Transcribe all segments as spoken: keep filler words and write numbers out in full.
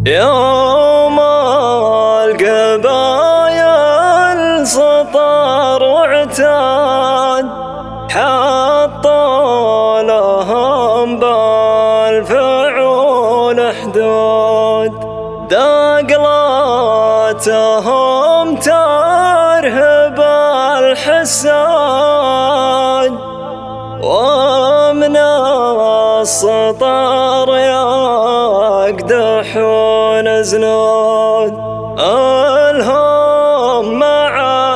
يوم القبايل سطر واعتاد حطوا لهم بالفعول حدود، دقلاتهم ترهب الحساد ومن السطر يقدحون زنود. الهم مع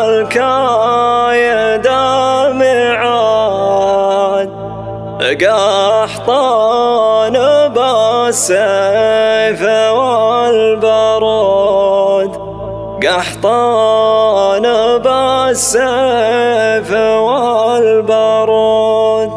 الكايد ميعاد، قحطان بالسيف والبارود، قحطان بالسيف والبارود.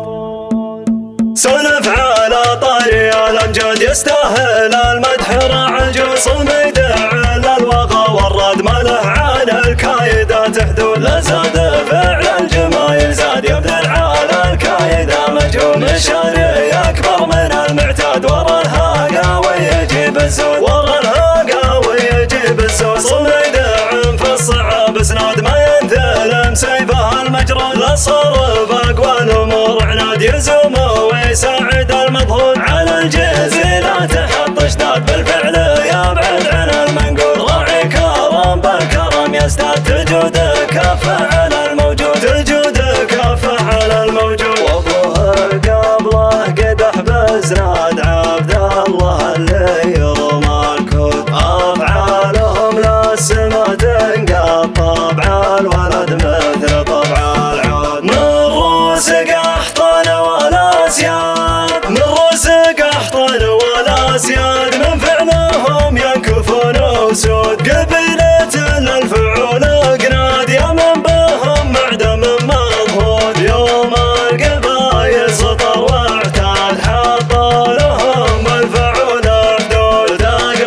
سولف على طريق الأمجاد يستاهل المدح رعج صمد على الوغى والرد ما له عن الكايدات حدود. لا زاد فعل الجمايل زاد يبذل على الكايدة مجهول، مشاري أكبر من المعتاد ورا الهاقا ويجيب الزود، ورا الهاقا ويجيب الزود. صمد عم في الصعب سناد ما ينثلم سيفه المجرود، لا صرف أقوى الأمور عناد يزوم ويساعد المضهود. على الجزي لا تحط اشتاد بالفعل يبعد عن المنقول، راعي كرم بالكرم يزداد تجود كافة على الموجود، تجود كافة على الموجود. وابوه قبله قدح بزناد عبد الله اللي يرمى الكود، افعالهم للسما تنقض طبع الولد مثل طبع العود. من روس قحطان ولا سياد، من روس قحطان ولا سياد، من فعلهم ينكفون وسود. قبيلة للفعول قناد يا من بهم معدم مضهود، يوم القبايل سطر واعتاد حطوا لهم بالفعول حدود.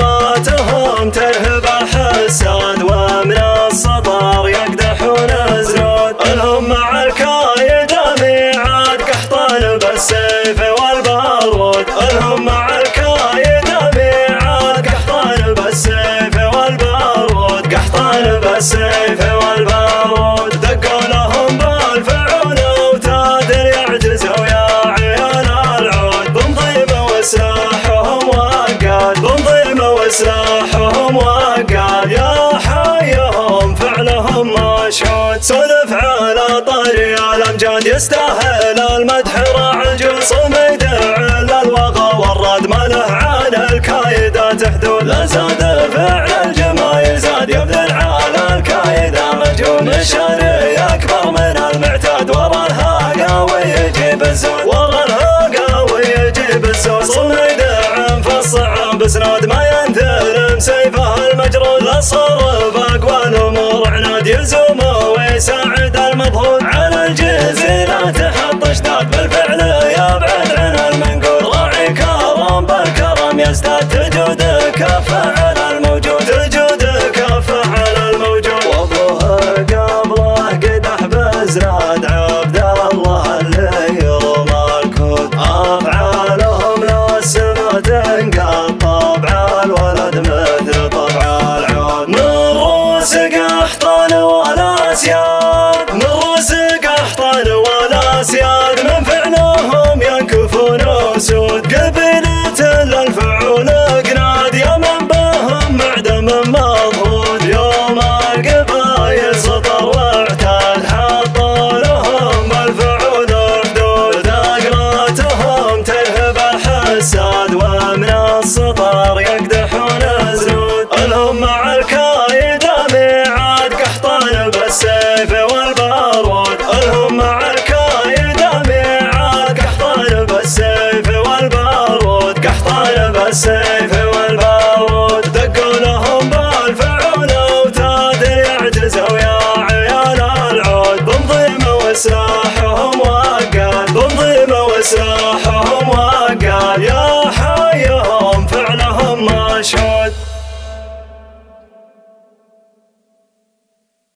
دقلاتهم ترهب الحساد ومن السطر يقدحون زنود. الهم مع الكايد ميعاد، قحطان بالسيف والبارود. الهم مع الكايد ميعاد، قحطان بالسيف والبارود، قحطان بالسيف والبارود. دقوا لهم بالفعول وتاد يعجزوا يا عيال العود، بنظيم وسلاحهم وقاد، بنظيم وسلاحهم وقاد. يا حيهم فعلهم مشهود. سولف على طريق الأمجاد يستاهل المدح رعج صمد على الوغى والرد ما له عن الكايدات حدود. لا زاد فعل الجمايل زاد يبذل على الكايدة مجهول، مشاري أكبر من المعتاد ورا الهاقا ويجيب الزود، ورا الهاقا ويجيب الزود. صمد عم في الصعب سناد ما ينثلم سيفه المجرود، لا صرف أقوى الأمور عناد يزوم ويساعد المضهود. على الجزي لا تحط اشتاد بالفعل يبعد عن المنقول، راعي كرم بالكرم يزداد تجود كافة على الموجود، تجود كافة على الموجود. وابوه قبله قدح بزناد عبد الله اللي يرمى الكود، افعالهم للسما تنقض طبع الولد مثل طبع العود. من روس قحطان ولا سياد، من روس قحطان ولا سياد، من فعلهم ينكفون وسود. قبيلة للفعول قناد يا من بهم معدم مضهود، يوم القبايل سطر واعتاد حطوا لهم بالفعول حدود. دقلاتهم ترهب الحساد ومن السطر يقدحون زنود. الهم مع الكايد ميعاد، قحطان بالسيف والبارود. الهم مع الكايد ميعاد، قحطان بالسيف والبارود، قحطان بالسيف والبارود. دقوا لهم بالفعول وتاد يعجزوا يا عيال العود، بنظيم وسلاحهم وقاد، بنظيم وسلاحهم